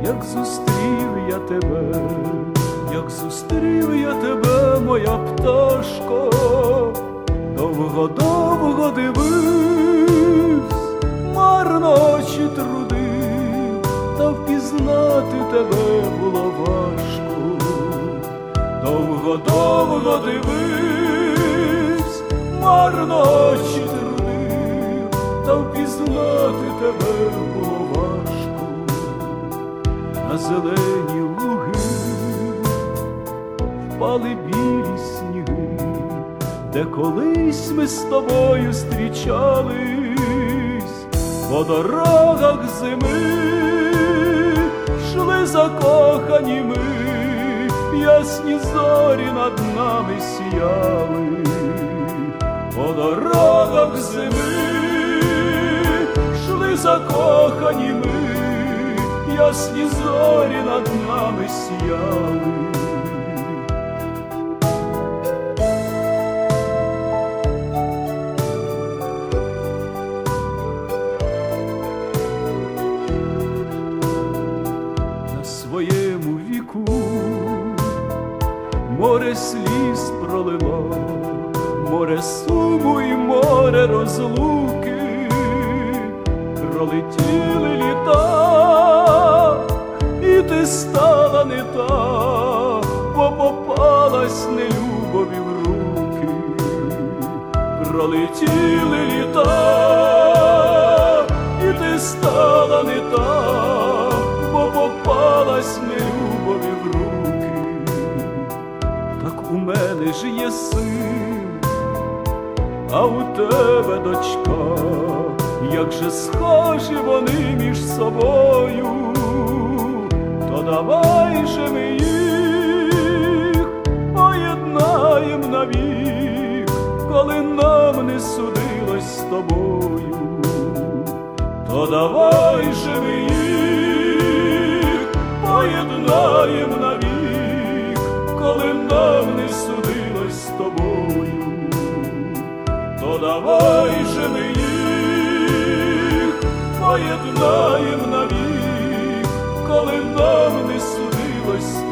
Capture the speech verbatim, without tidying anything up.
як зустрів я тебе, як зустрів я тебе, моя пташко, довго-довго дивився, марно очі трудив, та впізнати тебе було важко. Довго-довго дивився, марно очі трудив, та впізнати тебе було важко. На зелені луги впали білі сніги, де колись ми з тобою зустрічались, по дорогах зими йшли закохані ми, ясні зорі над нами сіяли, по дорогах зими йшли закохані ми, ясні зорі над нами сіяли. На своєму віку море сліз пролило, море суму і море розлуки, пролетіли літа, і ти стала не та, бо попалась нелюбові в руки. Пролетіли літа, і ти стала не та, бо попалась нелюбові в руки. Так у мене ж є син, а у тебе дочка, як же схожі вони між собою, то давай же ми їх поєднаєм навік, коли нам не судилось з тобою. То давай же ми їх поєднаєм навік, коли нам не судилось з тобою. То давай же ми їх поєднаєм навік, коли нам не судилось з тобою.